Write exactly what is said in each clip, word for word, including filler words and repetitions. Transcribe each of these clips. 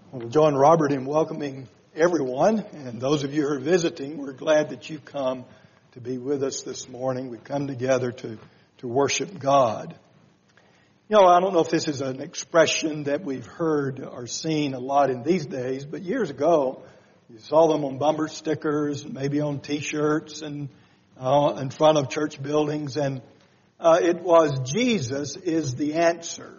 I want to join Robert in welcoming everyone, and those of you who are visiting, we're glad that you've come to be with us this morning. We've come together to, to worship God. You know, I don't know if this is an expression that we've heard or seen a lot in these days, but years ago, you saw them on bumper stickers, maybe on T-shirts and uh, in front of church buildings, and uh, it was, Jesus is the answer.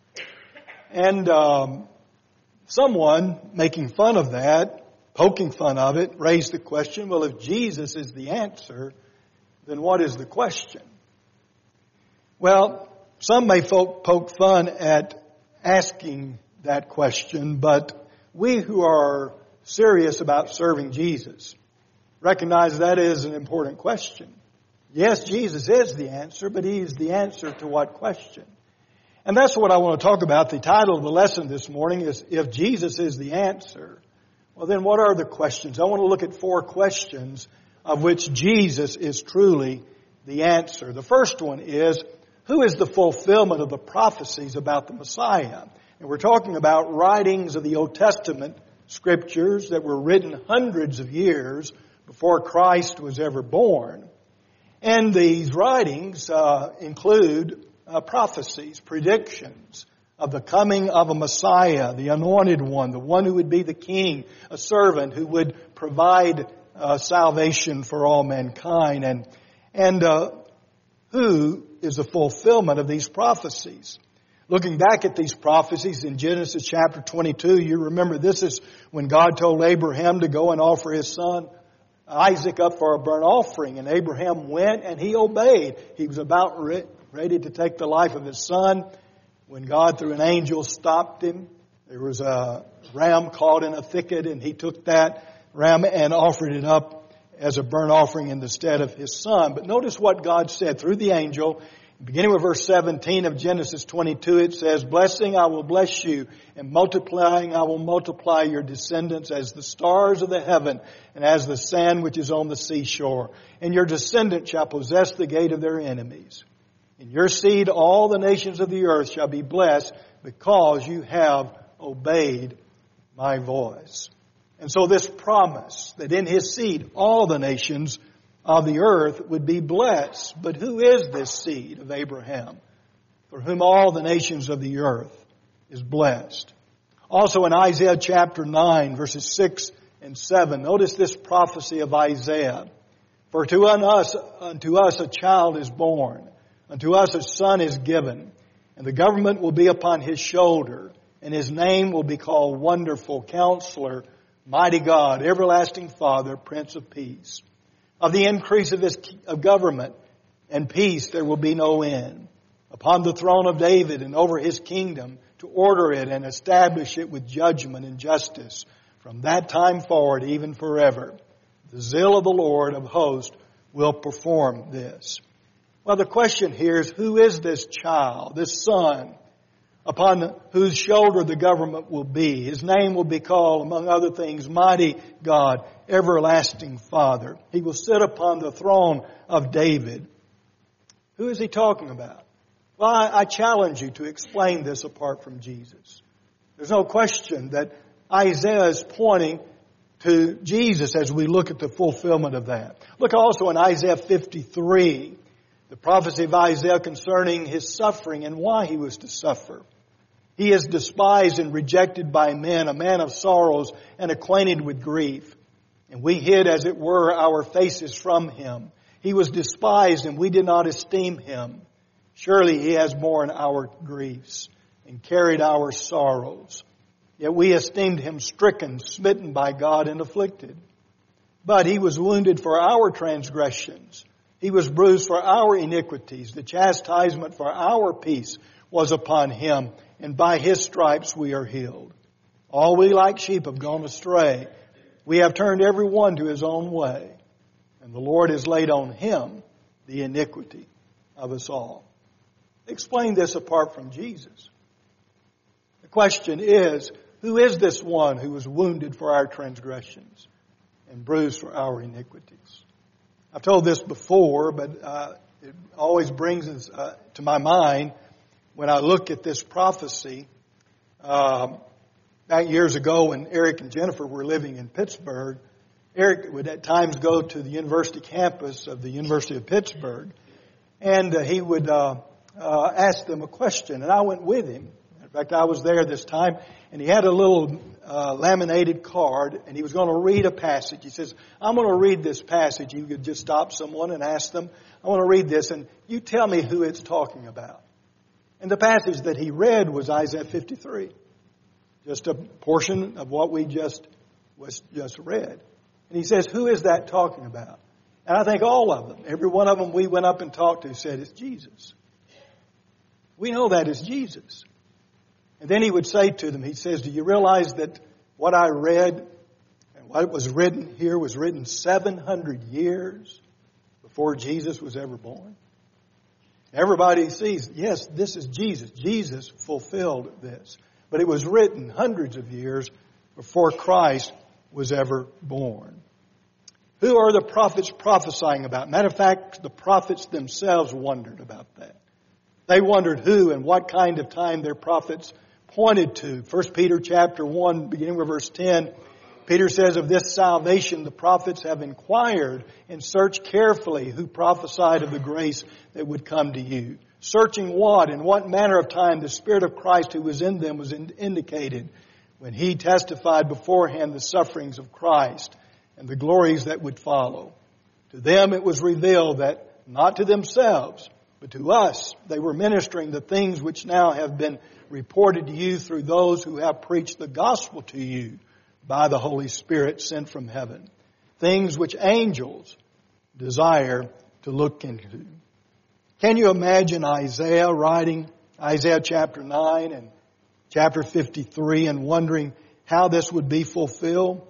And um, someone making fun of that, poking fun of it, raised the question, well, if Jesus is the answer, then what is the question? Well, some may folk poke fun at asking that question, but we who are serious about serving Jesus recognize that is an important question. Yes, Jesus is the answer, but He is the answer to what question? And that's what I want to talk about. The title of the lesson this morning is, If Jesus is the Answer, well then what are the questions? I want to look at four questions of which Jesus is truly the answer. The first one is, who is the fulfillment of the prophecies about the Messiah? And we're talking about writings of the Old Testament scriptures that were written hundreds of years before Christ was ever born. And these writings uh, include Uh, prophecies, predictions of the coming of a Messiah, the anointed one, the one who would be the king, a servant who would provide uh, salvation for all mankind. And, and uh, who is the fulfillment of these prophecies? Looking back at these prophecies in Genesis chapter twenty-two, you remember this is when God told Abraham to go and offer his son Isaac up for a burnt offering. And Abraham went and he obeyed. He was about re- ready to take the life of his son when God, through an angel, stopped him. There was a ram caught in a thicket, and he took that ram and offered it up as a burnt offering in the stead of his son. But notice what God said through the angel. Beginning with verse seventeen of Genesis twenty-two, it says, "Blessing, I will bless you, and multiplying, I will multiply your descendants as the stars of the heaven and as the sand which is on the seashore. And your descendant shall possess the gate of their enemies. In your seed all the nations of the earth shall be blessed because you have obeyed my voice." And so this promise that in His seed all the nations of the earth would be blessed. But who is this seed of Abraham for whom all the nations of the earth is blessed? Also in Isaiah chapter nine verses six and seven, notice this prophecy of Isaiah. "For to us, unto us a child is born. Unto us a son is given, and the government will be upon His shoulder, and His name will be called Wonderful Counselor, Mighty God, Everlasting Father, Prince of Peace. Of the increase of His of government and peace there will be no end. Upon the throne of David and over His kingdom, to order it and establish it with judgment and justice, from that time forward, even forever. The zeal of the Lord of hosts will perform this." Well, the question here is, who is this child, this son, upon whose shoulder the government will be? His name will be called, among other things, Mighty God, Everlasting Father. He will sit upon the throne of David. Who is he talking about? Well, I, I challenge you to explain this apart from Jesus. There's no question that Isaiah is pointing to Jesus as we look at the fulfillment of that. Look also in Isaiah fifty-three. The prophecy of Isaiah concerning His suffering and why He was to suffer. "He is despised and rejected by men, a man of sorrows and acquainted with grief. And we hid, as it were, our faces from Him. He was despised, and we did not esteem Him. Surely He has borne our griefs and carried our sorrows. Yet we esteemed Him stricken, smitten by God, and afflicted. But He was wounded for our transgressions. He was bruised for our iniquities. The chastisement for our peace was upon Him, and by His stripes we are healed. All we like sheep have gone astray. We have turned every one to his own way, and the Lord has laid on Him the iniquity of us all." Explain this apart from Jesus. The question is, who is this one who was wounded for our transgressions and bruised for our iniquities? I've told this before, but uh, it always brings us, uh, to my mind when I look at this prophecy. Um, Back years ago when Eric and Jennifer were living in Pittsburgh, Eric would at times go to the university campus of the University of Pittsburgh, and uh, he would uh, uh, ask them a question, and I went with him. In fact, I was there this time, and he had a little uh, laminated card, and he was going to read a passage. He says, I'm going to read this passage. You could just stop someone and ask them, I want to read this, and you tell me who it's talking about. And the passage that he read was Isaiah fifty-three, just a portion of what we just was just read. And he says, who is that talking about? And I think all of them, every one of them we went up and talked to said, it's Jesus. We know that is Jesus. And then he would say to them, he says, do you realize that what I read and what was written here was written seven hundred years before Jesus was ever born? Everybody sees, yes, this is Jesus. Jesus fulfilled this. But it was written hundreds of years before Christ was ever born. Who are the prophets prophesying about? Matter of fact, the prophets themselves wondered about that. They wondered who and what kind of time their prophets pointed to. First Peter chapter one, beginning with verse ten, Peter says, of this salvation the prophets have inquired and searched carefully who prophesied of the grace that would come to you. Searching what and what manner of time the Spirit of Christ who was in them was in- indicated when He testified beforehand the sufferings of Christ and the glories that would follow. To them it was revealed that not to themselves, but to us they were ministering the things which now have been reported to you through those who have preached the gospel to you by the Holy Spirit sent from heaven. Things which angels desire to look into. Can you imagine Isaiah writing Isaiah chapter nine and chapter fifty-three and wondering how this would be fulfilled?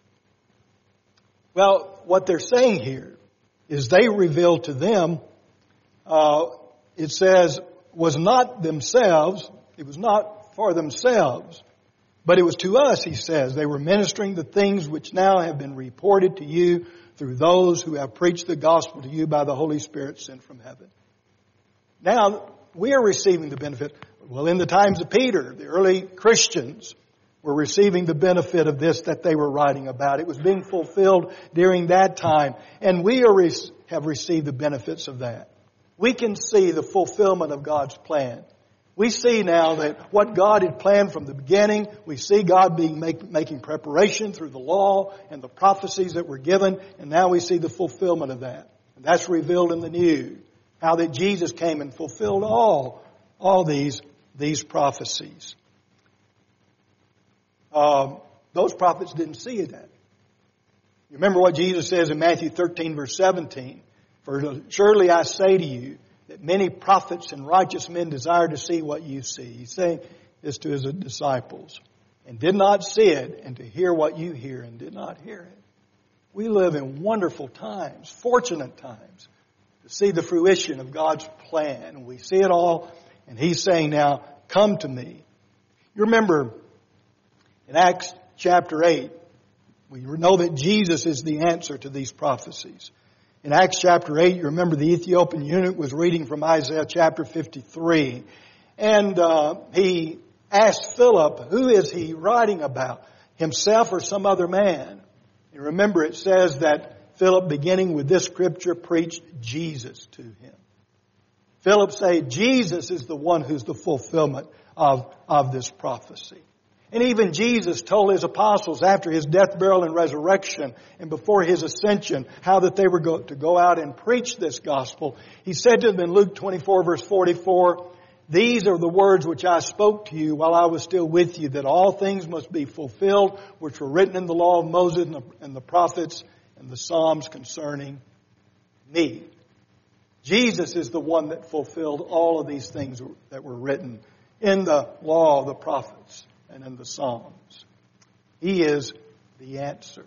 Well, what they're saying here is they revealed to them, uh, it says, was not themselves, it was not for themselves, but it was to us, he says. They were ministering the things which now have been reported to you through those who have preached the gospel to you by the Holy Spirit sent from heaven. Now, we are receiving the benefit. Well, in the times of Peter, the early Christians were receiving the benefit of this that they were writing about. It was being fulfilled during that time. And we are, have received the benefits of that. We can see the fulfillment of God's plan. We see now that what God had planned from the beginning, we see God being make, making preparation through the law and the prophecies that were given, and now we see the fulfillment of that. And that's revealed in the new. How that Jesus came and fulfilled all, all these, these prophecies. Um, those prophets didn't see that. You remember what Jesus says in Matthew thirteen verse seventeen. For surely I say to you that many prophets and righteous men desire to see what you see. He's saying this to His disciples. And did not see it, and to hear what you hear, and did not hear it. We live in wonderful times, fortunate times, to see the fruition of God's plan. We see it all, and He's saying now, come to me. You remember in Acts chapter eight, we know that Jesus is the answer to these prophecies. In Acts chapter eight, you remember the Ethiopian eunuch was reading from Isaiah chapter fifty-three. And uh, he asked Philip, who is he writing about? Himself or some other man? And remember it says that Philip, beginning with this scripture, preached Jesus to him. Philip said, Jesus is the one who's the fulfillment of, of this prophecy. And even Jesus told His apostles after His death, burial, and resurrection, and before His ascension, how that they were go, to go out and preach this gospel. He said to them in Luke twenty-four, verse forty-four, these are the words which I spoke to you while I was still with you, that all things must be fulfilled, which were written in the law of Moses and the, and the prophets and the Psalms concerning me. Jesus is the one that fulfilled all of these things that were written in the law, the prophets, and in the Psalms. He is the answer.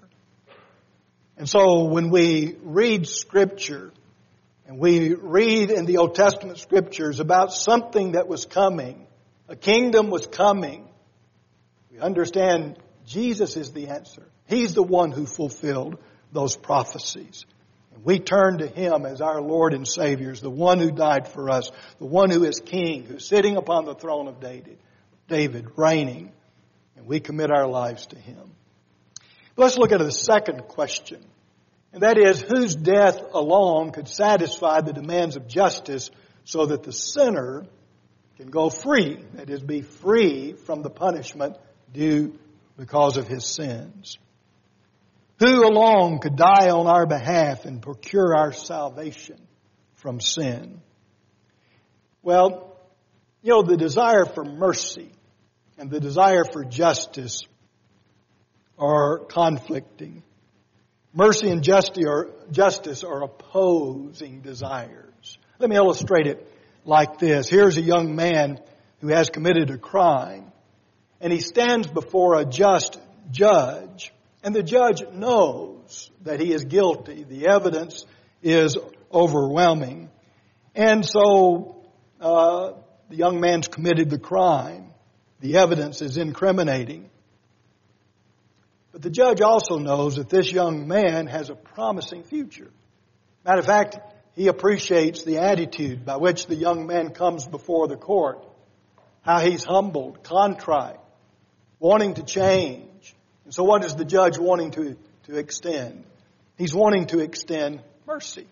And so when we read Scripture, and we read in the Old Testament Scriptures about something that was coming, a kingdom was coming, we understand Jesus is the answer. He's the one who fulfilled those prophecies. And we turn to Him as our Lord and Savior, the one who died for us, the one who is King, who's sitting upon the throne of David, David reigning and we commit our lives to Him. Let's look at the second question, and that is, whose death alone could satisfy the demands of justice so that the sinner can go free, that is, be free from the punishment due because of his sins? Who alone could die on our behalf and procure our salvation from sin? Well, you know, the desire for mercy and the desire for justice are conflicting. Mercy and justice are, justice are opposing desires. Let me illustrate it like this. Here's a young man who has committed a crime, and he stands before a just judge, and the judge knows that he is guilty. The evidence is overwhelming. And so uh, the young man's committed the crime. The evidence is incriminating. But the judge also knows that this young man has a promising future. Matter of fact, he appreciates the attitude by which the young man comes before the court. How he's humbled, contrite, wanting to change. And so what is the judge wanting to, to extend? He's wanting to extend mercy.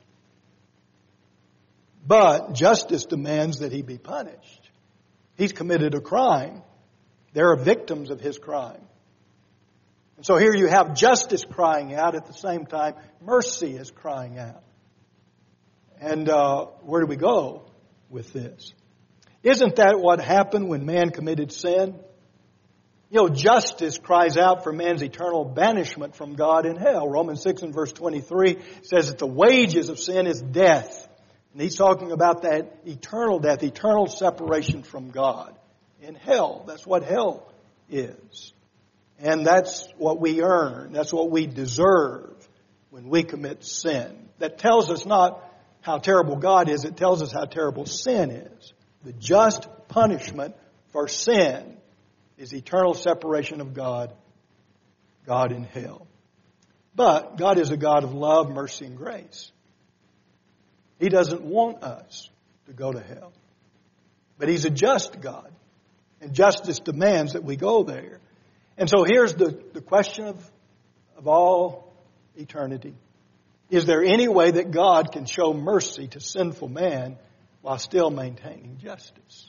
But justice demands that he be punished. He's committed a crime. There are victims of his crime. And so here you have justice crying out. At the same time, mercy is crying out. And uh, where do we go with this? Isn't that what happened when man committed sin? You know, justice cries out for man's eternal banishment from God in hell. Romans six and verse twenty-three says that the wages of sin is death. And he's talking about that eternal death, eternal separation from God in hell. That's what hell is. And that's what we earn. That's what we deserve when we commit sin. That tells us not how terrible God is. It tells us how terrible sin is. The just punishment for sin is eternal separation of God, God in hell. But God is a God of love, mercy, and grace. He doesn't want us to go to hell. But He's a just God. And justice demands that we go there. And so here's the, the question of, of all eternity. Is there any way that God can show mercy to sinful man while still maintaining justice?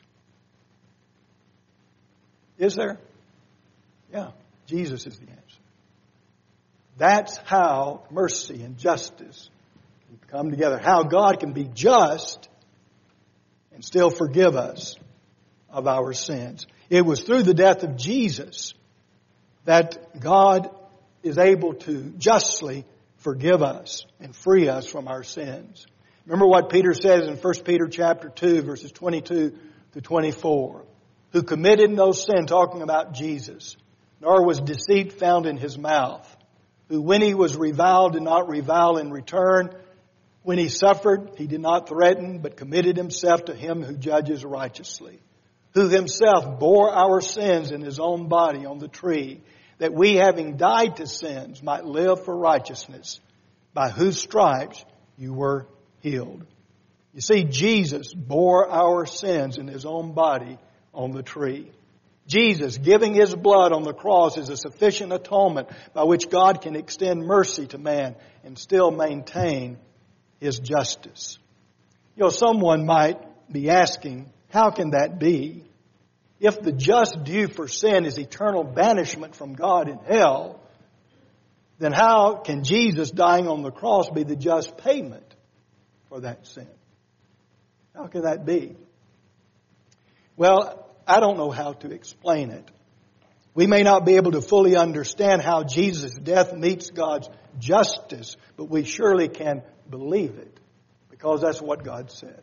Is there? Yeah, Jesus is the answer. That's how mercy and justice can come together. How God can be just and still forgive us of our sins. It was through the death of Jesus that God is able to justly forgive us and free us from our sins. Remember what Peter says in First Peter chapter two, verses twenty-two to twenty-four. Who committed no sin, talking about Jesus, nor was deceit found in His mouth. Who when He was reviled did not revile in return. When He suffered, He did not threaten, but committed Himself to Him who judges righteously. Who Himself bore our sins in His own body on the tree, that we, having died to sins, might live for righteousness, by whose stripes you were healed. You see, Jesus bore our sins in His own body on the tree. Jesus giving His blood on the cross is a sufficient atonement by which God can extend mercy to man and still maintain His justice. You know, someone might be asking, how can that be? If the just due for sin is eternal banishment from God in hell, then how can Jesus dying on the cross be the just payment for that sin? How can that be? Well, I don't know how to explain it. We may not be able to fully understand how Jesus' death meets God's justice, but we surely can believe it because that's what God said.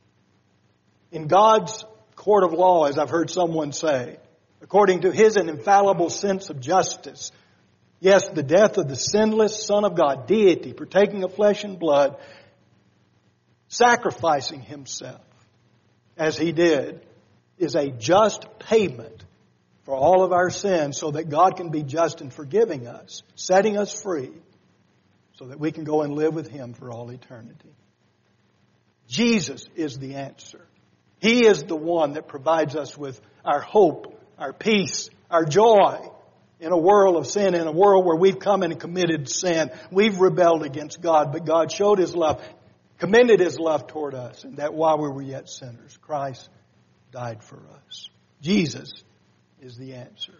In God's court of law, as I've heard someone say, according to His infallible sense of justice, yes, the death of the sinless Son of God, deity, partaking of flesh and blood, sacrificing Himself as He did, is a just payment for all of our sins so that God can be just in forgiving us, setting us free so that we can go and live with Him for all eternity. Jesus is the answer. He is the one that provides us with our hope, our peace, our joy in a world of sin, in a world where we've come and committed sin. We've rebelled against God, but God showed His love, commended His love toward us, and that while we were yet sinners, Christ died for us. Jesus is the answer.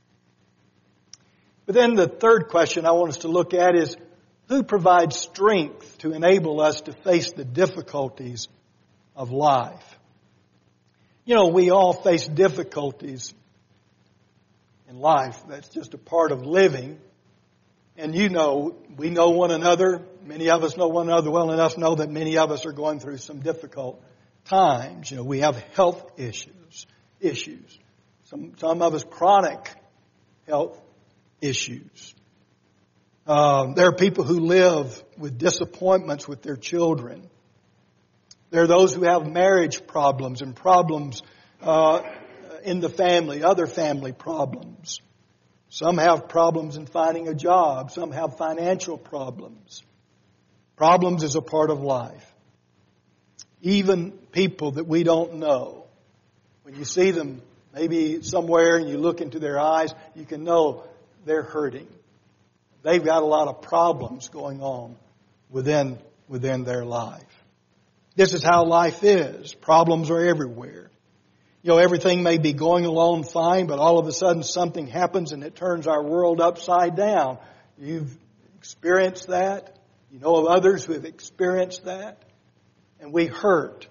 But then the third question I want us to look at is, who provides strength to enable us to face the difficulties of life? You know, we all face difficulties in life. That's just a part of living. And you know, we know one another. Many of us know one another well enough to know that many of us are going through some difficult times. You know, we have health issues, issues. Some, some of us chronic health issues. Um, there are people who live with disappointments with their children. There are those who have marriage problems and problems uh, in the family, other family problems. Some have problems in finding a job. Some have financial problems. Problems is a part of life. Even people that we don't know, when you see them maybe somewhere and you look into their eyes, you can know they're hurting. They've got a lot of problems going on within, within their life. This is how life is. Problems are everywhere. You know, everything may be going along fine, but all of a sudden something happens and it turns our world upside down. You've experienced that. You know of others who have experienced that. And we hurt.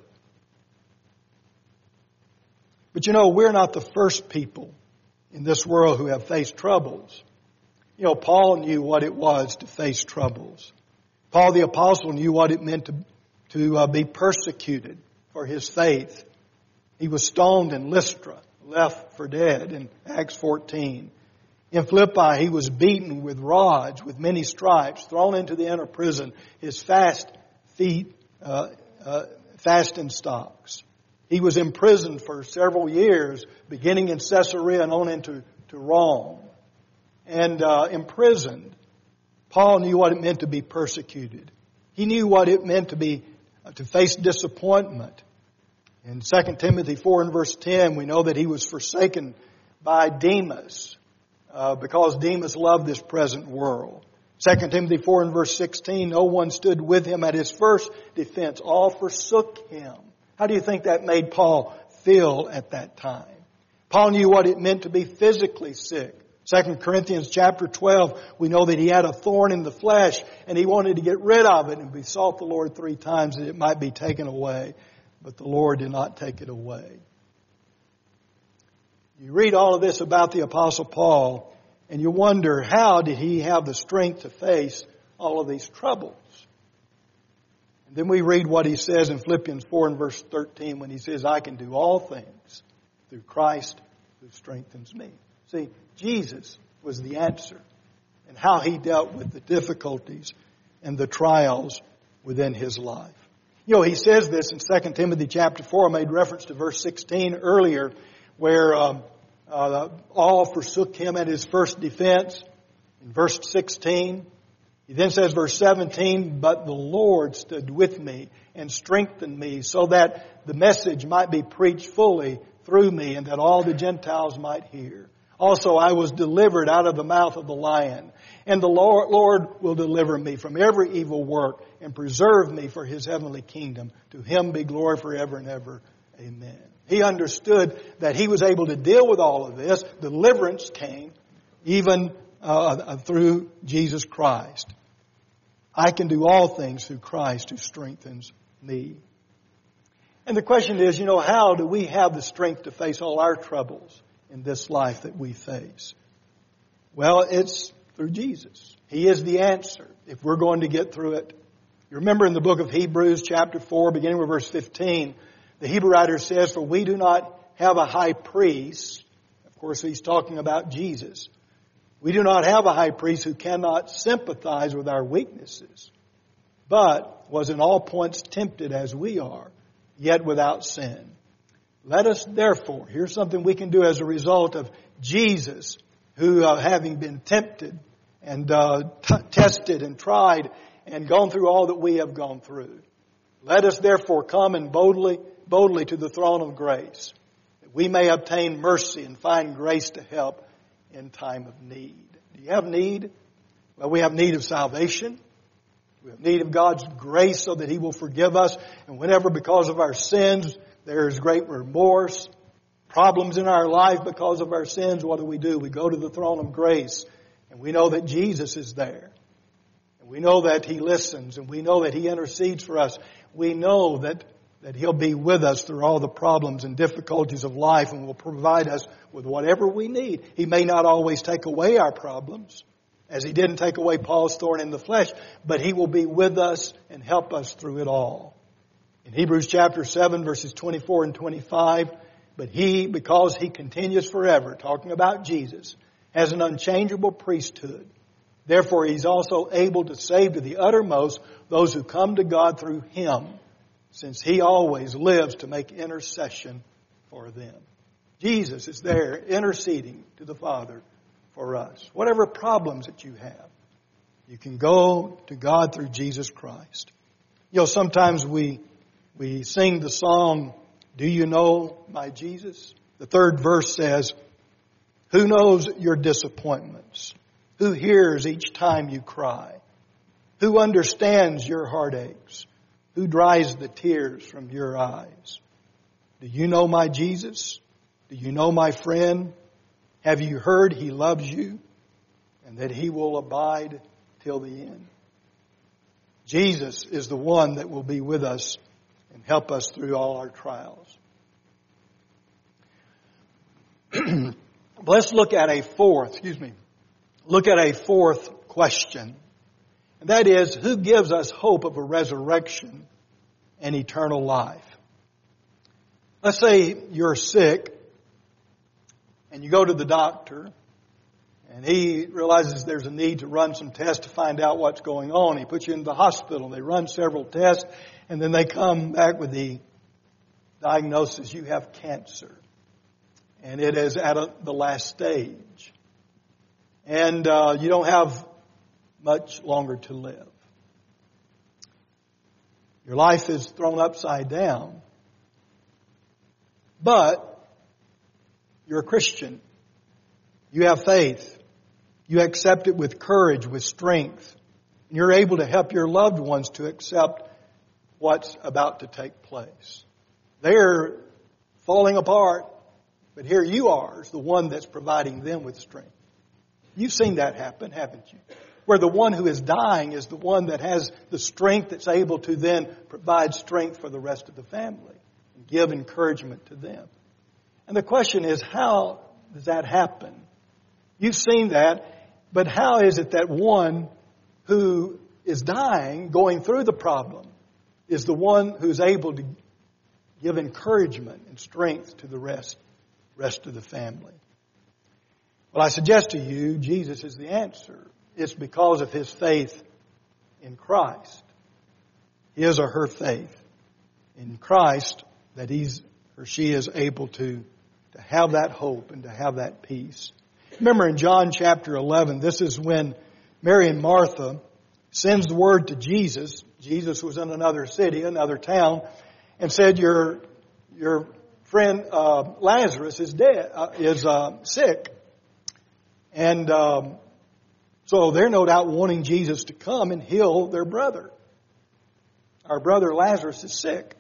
But you know, we're not the first people in this world who have faced troubles. You know, Paul knew what it was to face troubles. Paul the Apostle knew what it meant to, to uh, be persecuted for his faith. He was stoned in Lystra, left for dead in Acts fourteen. In Philippi, he was beaten with rods, with many stripes, thrown into the inner prison, his fast feet, uh, uh, fasten stocks. He was imprisoned for several years, beginning in Caesarea and on into to Rome. And uh, imprisoned. Paul knew what it meant to be persecuted. He knew what it meant to be uh, to face disappointment. In Second Timothy four and verse ten, we know that he was forsaken by Demas uh, because Demas loved this present world. Second Timothy four and verse sixteen, no one stood with him at his first defense. All forsook him. How do you think that made Paul feel at that time? Paul knew what it meant to be physically sick. Second Corinthians chapter twelve, we know that he had a thorn in the flesh and he wanted to get rid of it and besought the Lord three times that it might be taken away. But the Lord did not take it away. You read all of this about the Apostle Paul and you wonder, how did he have the strength to face all of these troubles? And then we read what he says in Philippians four and verse thirteen when he says, I can do all things through Christ who strengthens me. See, Jesus was the answer and how he dealt with the difficulties and the trials within his life. You know, he says this in Second Timothy chapter four. I made reference to verse sixteen earlier where um, uh, all forsook him at his first defense. In verse sixteen, he then says verse seventeen, but the Lord stood with me and strengthened me so that the message might be preached fully through me and that all the Gentiles might hear. Also, I was delivered out of the mouth of the lion. And the Lord, Lord will deliver me from every evil work and preserve me for His heavenly kingdom. To Him be glory forever and ever. Amen. He understood that he was able to deal with all of this. Deliverance came even uh, through Jesus Christ. I can do all things through Christ who strengthens me. And the question is, you know, how do we have the strength to face all our troubles in this life that we face? Well, it's through Jesus. He is the answer if we're going to get through it. You remember in the book of Hebrews chapter four, beginning with verse fifteen, the Hebrew writer says, for we do not have a high priest. Of course, he's talking about Jesus. We do not have a high priest who cannot sympathize with our weaknesses, but was in all points tempted as we are, yet without sin. Let us therefore, here's something we can do as a result of Jesus, who uh, having been tempted and uh, t- tested and tried and gone through all that we have gone through. Let us therefore come and boldly, boldly to the throne of grace, that we may obtain mercy and find grace to help in time of need. Do you have need? Well, we have need of salvation. We have need of God's grace so that He will forgive us. And whenever, because of our sins, there is great remorse, problems in our life because of our sins, what do we do? We go to the throne of grace, and we know that Jesus is there. And we know that He listens, and we know that He intercedes for us. We know that, that He'll be with us through all the problems and difficulties of life and will provide us with whatever we need. He may not always take away our problems, as He didn't take away Paul's thorn in the flesh, but He will be with us and help us through it all. In Hebrews chapter seven, verses twenty-four and twenty-five, but He, because He continues forever, talking about Jesus, has an unchangeable priesthood. Therefore, He's also able to save to the uttermost those who come to God through Him, since He always lives to make intercession for them. Jesus is there interceding to the Father for us. Whatever problems that you have, you can go to God through Jesus Christ. You know, sometimes we we sing the song, "Do you know my Jesus?" The third verse says, "Who knows your disappointments? Who hears each time you cry? Who understands your heartaches? Who dries the tears from your eyes? Do you know my Jesus? Do you know my friend? Have you heard He loves you and that He will abide till the end?" Jesus is the one that will be with us and help us through all our trials. Let's look at a fourth, excuse me, look at a fourth question. And that is, who gives us hope of a resurrection and eternal life? Let's say you're sick and you go to the doctor and he realizes there's a need to run some tests to find out what's going on. He puts you in the hospital. They run several tests and then they come back with the diagnosis, you have cancer. And it is at a, the last stage. And uh, you don't have much longer to live. Your life is thrown upside down. But you're a Christian. You have faith. You accept it with courage, with strength. And you're able to help your loved ones to accept what's about to take place. They're falling apart, but here you are as the one that's providing them with strength. You've seen that happen, haven't you? Where the one who is dying is the one that has the strength that's able to then provide strength for the rest of the family and give encouragement to them. And the question is, how does that happen? You've seen that, but how is it that one who is dying, going through the problem, is the one who's able to give encouragement and strength to the rest, rest of the family? Well, I suggest to you, Jesus is the answer. It's because of his faith in Christ. His or her faith in Christ that he's or she is able to, to have that hope and to have that peace. Remember in John chapter eleven, this is when Mary and Martha sends the word to Jesus. Jesus was in another city, another town, and said, your, your friend uh, Lazarus is dead, uh, is uh, sick. And um, so they're no doubt wanting Jesus to come and heal their brother. Our brother Lazarus is sick.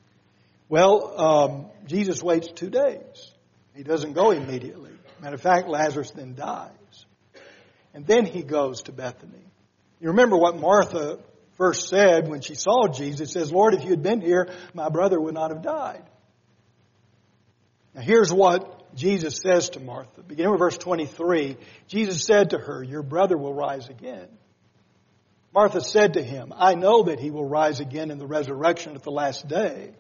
Well, um, Jesus waits two days. He doesn't go immediately. Matter of fact, Lazarus then dies. And then he goes to Bethany. You remember what Martha first said when she saw Jesus. It says, "Lord, if you had been here, my brother would not have died." Now here's what Jesus says to Martha. Beginning with verse twenty-three, Jesus said to her, "Your brother will rise again." Martha said to him, "I know that he will rise again in the resurrection at the last day."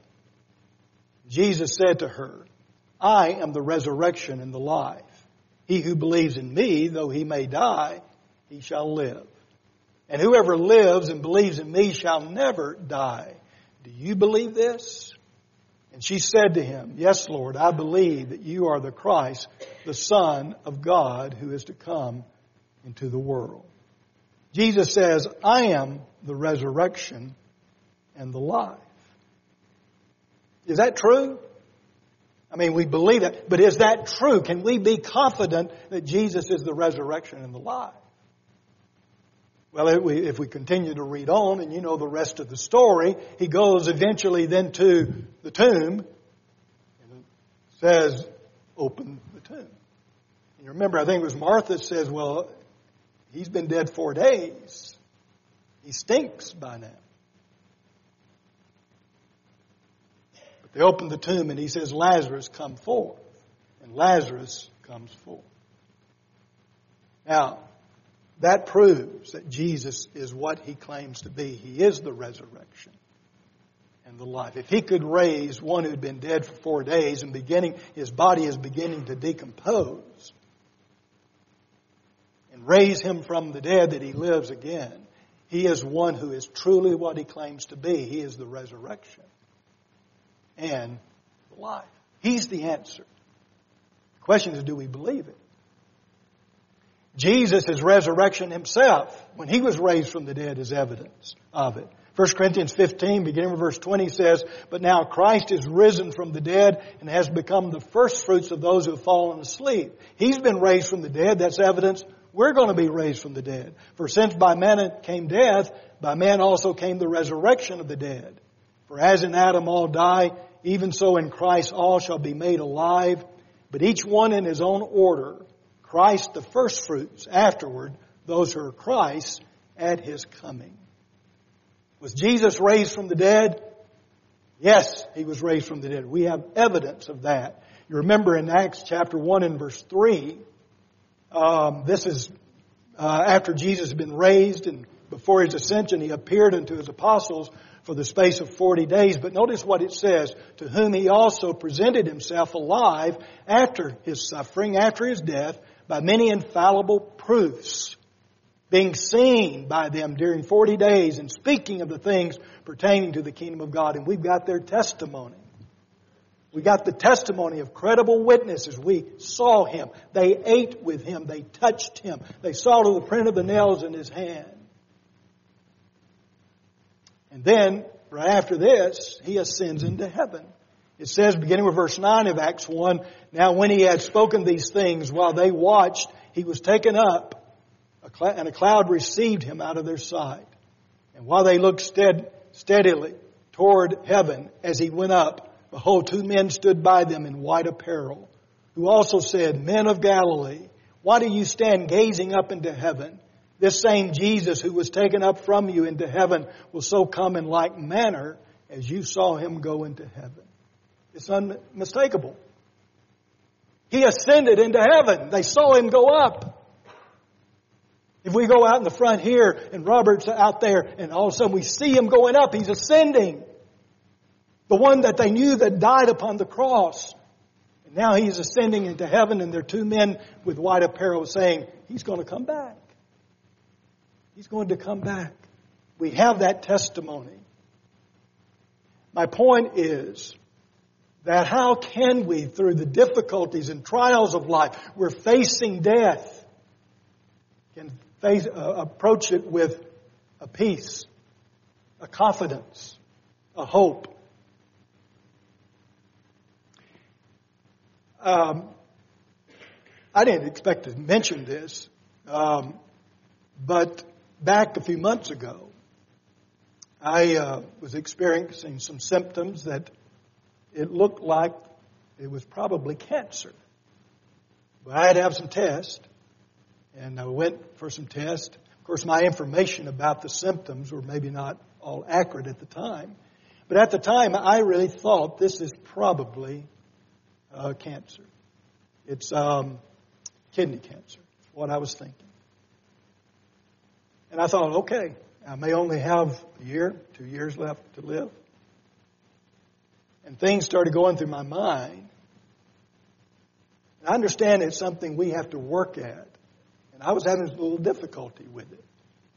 Jesus said to her, "I am the resurrection and the life. He who believes in me, though he may die, he shall live. And whoever lives and believes in me shall never die. Do you believe this?" And she said to him, "Yes, Lord, I believe that you are the Christ, the Son of God, who is to come into the world." Jesus says, "I am the resurrection and the life." Is that true? I mean, we believe that. But is that true? Can we be confident that Jesus is the resurrection and the life? Well, if we, if we continue to read on, and you know the rest of the story, he goes eventually then to the tomb and says, open the tomb. And you remember, I think it was Martha says, well, he's been dead four days. He stinks by now. But they open the tomb and he says, Lazarus, come forth. And Lazarus comes forth. Now, that proves that Jesus is what he claims to be. He is the resurrection and the life. If he could raise one who had been dead for four days and beginning, his body is beginning to decompose, and raise him from the dead that he lives again, he is one who is truly what he claims to be. He is the resurrection and the life. He's the answer. The question is, do we believe it? Jesus' resurrection himself, when he was raised from the dead, is evidence of it. First Corinthians fifteen, beginning with verse twenty, says, but now Christ is risen from the dead and has become the firstfruits of those who have fallen asleep. He's been raised from the dead. That's evidence we're going to be raised from the dead. For since by man came death, by man also came the resurrection of the dead. For as in Adam all die, even so in Christ all shall be made alive, but each one in his own order. Christ the firstfruits, afterward those who are Christ at his coming. Was Jesus raised from the dead? Yes, he was raised from the dead. We have evidence of that. You remember in Acts chapter one and verse three, um, this is uh, after Jesus had been raised, and before his ascension he appeared unto his apostles for the space of forty days. But notice what it says, to whom he also presented himself alive after his suffering, after his death, by many infallible proofs, being seen by them during forty days and speaking of the things pertaining to the kingdom of God. And we've got their testimony. We got the testimony of credible witnesses. We saw him. They ate with him. They touched him. They saw the print of the nails in his hand. And then, right after this, he ascends into heaven. It says, beginning with verse nine of Acts one, now when he had spoken these things, while they watched, he was taken up, and a cloud received him out of their sight. And while they looked stead, steadily toward heaven as he went up, behold, two men stood by them in white apparel, who also said, Men of Galilee, why do you stand gazing up into heaven? This same Jesus who was taken up from you into heaven will so come in like manner as you saw him go into heaven. It's unmistakable. He ascended into heaven. They saw him go up. If we go out in the front here and Robert's out there and all of a sudden we see him going up, he's ascending. The one that they knew that died upon the cross. And now he's ascending into heaven, and there are two men with white apparel saying, he's going to come back. He's going to come back. We have that testimony. My point is that how can we, through the difficulties and trials of life, we're facing death, can face, uh, approach it with a peace, a confidence, a hope. Um, I didn't expect to mention this, um, but back a few months ago, I uh, was experiencing some symptoms that it looked like it was probably cancer. But I had to have some tests, and I went for some tests. Of course, my information about the symptoms were maybe not all accurate at the time. But at the time, I really thought this is probably uh, cancer. It's um, kidney cancer, what I was thinking. And I thought, okay, I may only have a year, two years left to live. And things started going through my mind. And I understand it's something we have to work at. And I was having a little difficulty with it.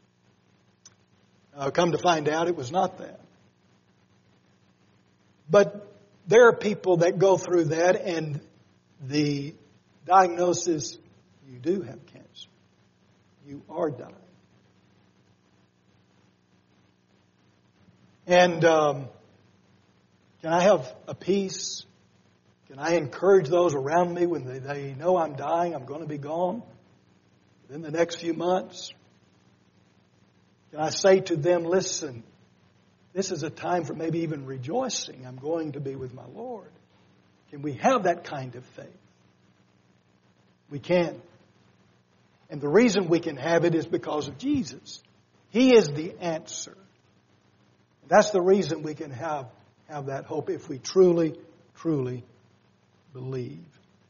Uh, come to find out, it was not that. But there are people that go through that, and the diagnosis, you do have cancer. You are dying. And um, can I have a peace? Can I encourage those around me when they, they know I'm dying, I'm going to be gone within the next few months? Can I say to them, listen, this is a time for maybe even rejoicing. I'm going to be with my Lord. Can we have that kind of faith? We can. And the reason we can have it is because of Jesus. He is the answer. That's the reason we can have, have that hope if we truly, truly believe.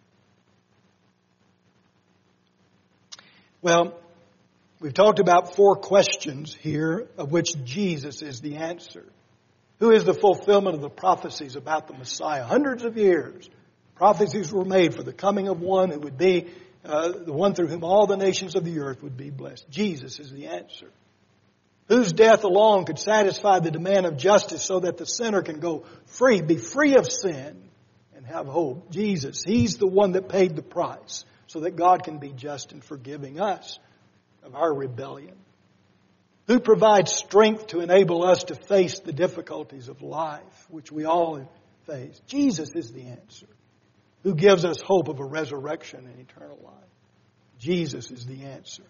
Well, we've talked about four questions here, of which Jesus is the answer. Who is the fulfillment of the prophecies about the Messiah? Hundreds of years, prophecies were made for the coming of one who would be uh, the one through whom all the nations of the earth would be blessed. Jesus is the answer. Whose death alone could satisfy the demand of justice so that the sinner can go free, be free of sin, and have hope? Jesus. He's the one that paid the price so that God can be just in forgiving us of our rebellion. Who provides strength to enable us to face the difficulties of life, which we all face? Jesus is the answer. Who gives us hope of a resurrection and eternal life? Jesus is the answer.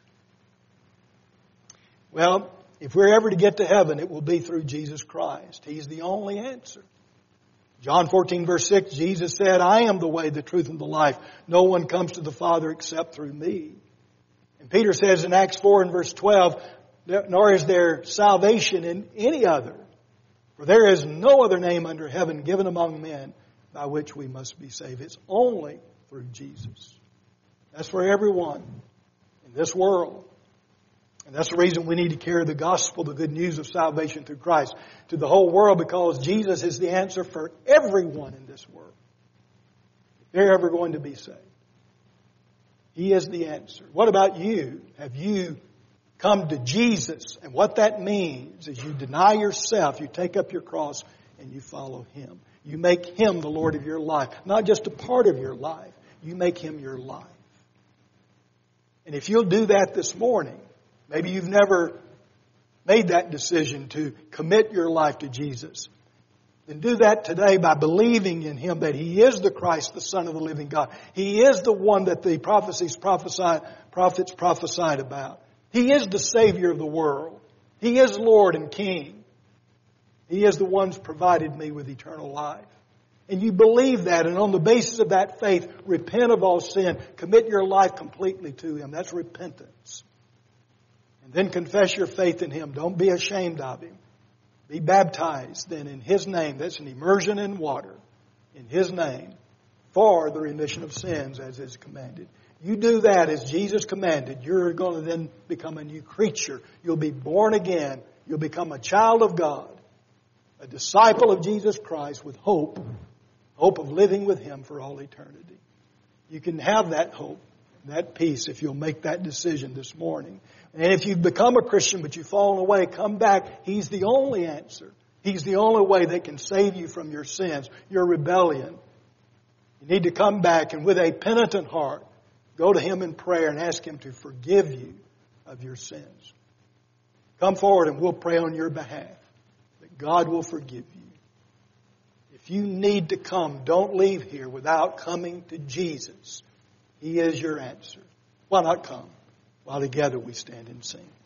Well, if we're ever to get to heaven, it will be through Jesus Christ. He's the only answer. John fourteen verse six, Jesus said, I am the way, the truth, and the life. No one comes to the Father except through me. And Peter says in Acts four and verse twelve, nor is there salvation in any other, for there is no other name under heaven given among men by which we must be saved. It's only through Jesus. That's for everyone in this world. And that's the reason we need to carry the gospel, the good news of salvation through Christ, to the whole world, because Jesus is the answer for everyone in this world. If they're ever going to be saved. He is the answer. What about you? Have you come to Jesus? And what that means is you deny yourself, you take up your cross, and you follow Him. You make Him the Lord of your life. Not just a part of your life. You make Him your life. And if you'll do that this morning, maybe you've never made that decision to commit your life to Jesus, then do that today by believing in Him that He is the Christ, the Son of the living God. He is the one that the prophecies prophesied, prophets prophesied about. He is the Savior of the world. He is Lord and King. He is the one who's provided me with eternal life. And you believe that, and on the basis of that faith, repent of all sin, commit your life completely to Him. That's repentance. And then confess your faith in Him. Don't be ashamed of Him. Be baptized then in His name. That's an immersion in water. In His name. For the remission of sins as is commanded. You do that as Jesus commanded. You're going to then become a new creature. You'll be born again. You'll become a child of God. A disciple of Jesus Christ with hope. Hope of living with Him for all eternity. You can have that hope, that peace, if you'll make that decision this morning. And if you've become a Christian but you've fallen away, come back. He's the only answer. He's the only way that can save you from your sins, your rebellion. You need to come back and with a penitent heart, go to Him in prayer and ask Him to forgive you of your sins. Come forward and we'll pray on your behalf that God will forgive you. If you need to come, don't leave here without coming to Jesus. He is your answer. Why not come while together we stand and sing?